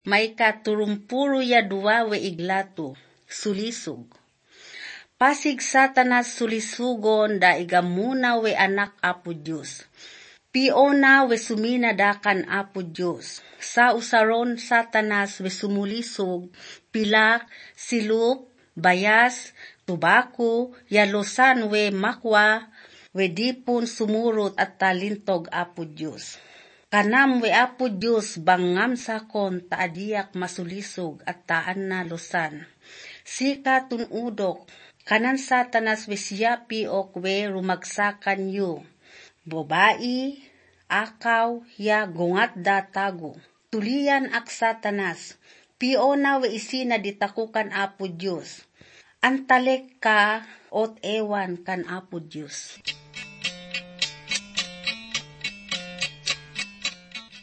may katurumpuro ya duwa we iglato, sulisog. Pasig Satanas sulisugon da igamuna we anak Apo Diyos. Piona we suminadakan Apo Diyos. Sa usaron Satanas we sumulisog, pilak, silup, bayas, tubako, yalosan we makwa, we dipon sumurot at talintog Apo Diyos. Kanam we Apo Diyos bangam sakon taadiyak masulisog at taan na losan. Sika tunudok, kanan Satanas we siyapi ok we rumagsakan yu. Babae, akaw, ya gungat datago. Tulian ak Satanas, piona we isina ditakukan Apo Diyos. Antalek ka ot ewan kan Apo Diyos.